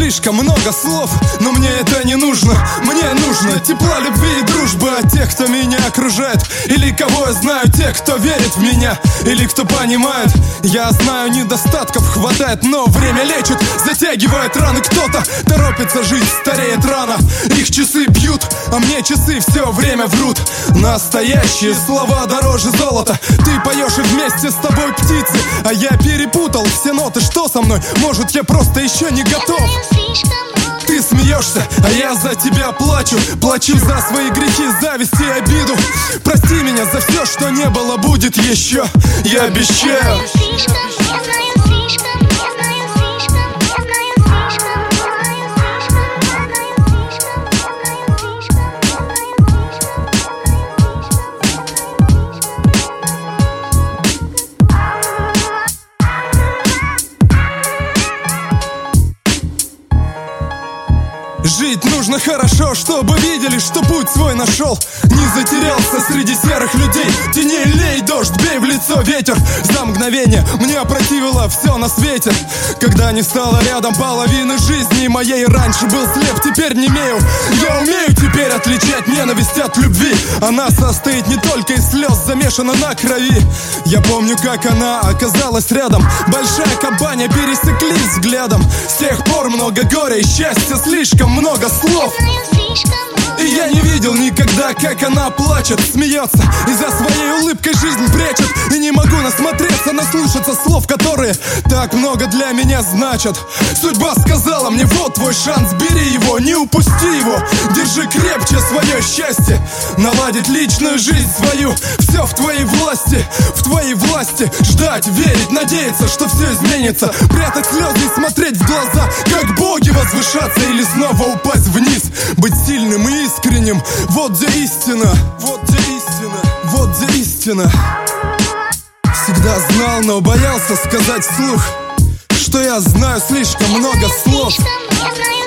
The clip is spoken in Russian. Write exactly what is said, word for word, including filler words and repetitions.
слишком много слов, но мне это не нужно. Мне нужно тепла, любви и дружбы от тех, кто меня окружает, или кого я знаю, тех, кто верит в меня, или кто понимает. Я знаю, недостатков хватает, но время лечит, затягивает раны. Кто-то торопится жить, стареет рано. Их часы бьют, а мне часы все время врут. Настоящие слова дороже золота. Ты поешь и вместе с тобой птицы, а я перепутал все ноты. Что со мной? Может, я просто еще не готов? Ты смеешься, а я за тебя плачу. Плачу за свои грехи, зависть и обиду. Прости меня за все, что не было, будет еще. Я обещаю. Жить нужно хорошо, чтобы видели, что путь свой нашел. Не затерялся среди серых людей. Теней лей, дождь, бей в лицо ветер. За мгновение мне опротивило все на свете. Когда не стало рядом половины жизни моей, раньше был слеп, теперь не имею. Я умею теперь отличать ненависть от любви. Она состоит не только из слез, замешана на крови. Я помню, как она оказалась рядом. Большая компания, пересеклись взглядом. С тех пор много горя и счастья, слишком много слов. И я не видел никогда, как она плачет, смеется и за своей улыбкой жизнь прячет. И не могу насмотреться, наслушаться слов, которые так много для меня значат. Судьба сказала мне: вот твой шанс, бери его, не упусти его. Держи крепче свое счастье, наладить личную жизнь свою. Все в твоей власти, в твоей власти. Ждать, верить, надеяться, что все изменится. Прятать слезы и смотреть в глаза, как боги возвышаться или снова упасть вниз. Быть сильным и искренним, вот где истина. Вот где истина, вот где истина. Всегда знал, но боялся сказать вслух, что я знаю слишком много слов.